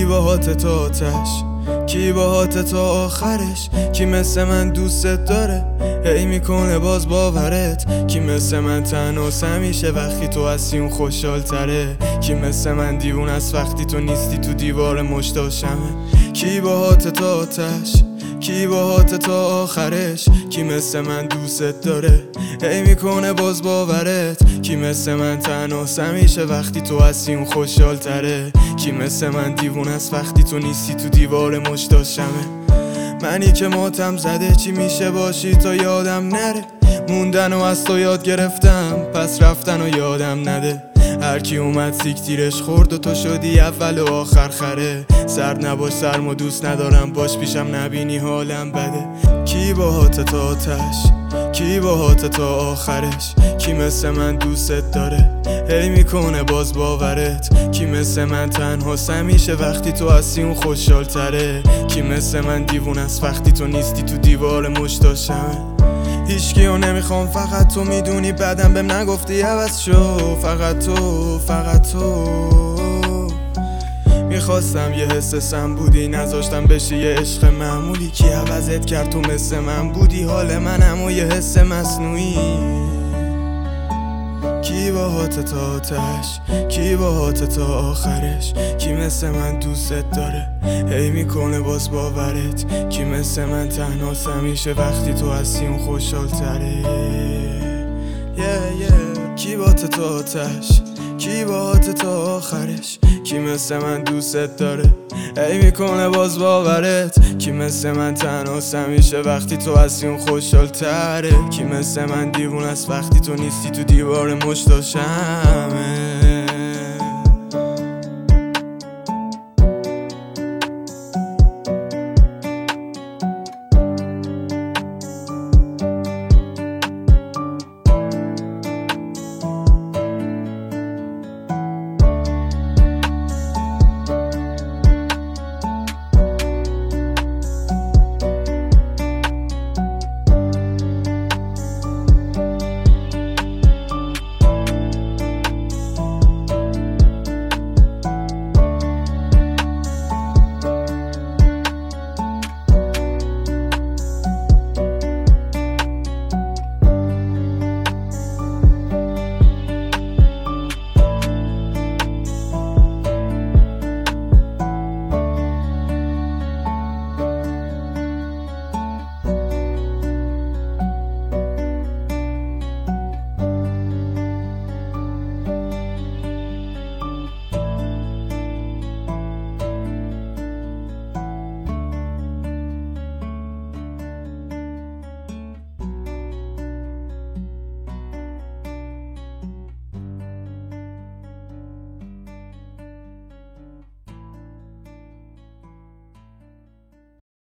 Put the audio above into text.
کی باهات تا آتش، کی باهات تا آخرش، کی مثل من دوستت داره هی میکنه باز باورت، کی مثل من تنهاست همیشه وقتی تو هستی اون خوشحال تره، کی مثل من دیوون است وقتی تو نیستی تو دیوار مشتاشمه، کی باهات تا آتش، کی باهات تا آخرش، کی مثل من دوستت داره هی میکنه باز باورت، کی مثل من تنهاست همیشه وقتی تو هستی اون خوشحال تره، کی مثل من دیوون است وقتی تو نیستی تو دیوار مشتاشمه. منی که ماتم زده چی میشه باشی تا یادم نره، موندن و از تو یاد گرفتم پس رفتن و یادم نده، هر کی اومد سیکتیرش خورد و تو شدی اول و آخر خره، سرد نباش سرمو دوست ندارم باش پیشم نبینی حالم بده، کی باهات تا آتش، کی باهات تا آخرش، کی مثل من دوستت داره هی میکنه باز باورت، کی مثل من تنهاست همیشه وقتی تو هستی اون خوشحال تره، کی مثل من دیوون است وقتی تو نیستی تو دیوار مشتاشمه. هیچکیو نمیخوام فقط تو میدونی بعدم بهم نگفتی عوض شو، فقط تو فقط تو میخواستم یه حس سم بودی نذاشتم بشی یه عشق معمولی، کی عوضت کرد تو مثل من بودی حال منم و یه حس مصنوعی، کی باهات تا آتش، کی باهات تا آخرش، کی مثل من دوستت داره هی میکنه باز باورت، کی مثل من تنهاست همیشه وقتی تو هستی اون خوشحال تره، کی باهات تا آتش، کی باهات تا آخرش، کی مثل من دوستت داره هی میکنه باز باورت، کی مثل من تنهاست همیشه وقتی تو هستی اون خوشحال تره، کی مثل من دیوون است وقتی تو نیستی تو دیوار مشتاشمه.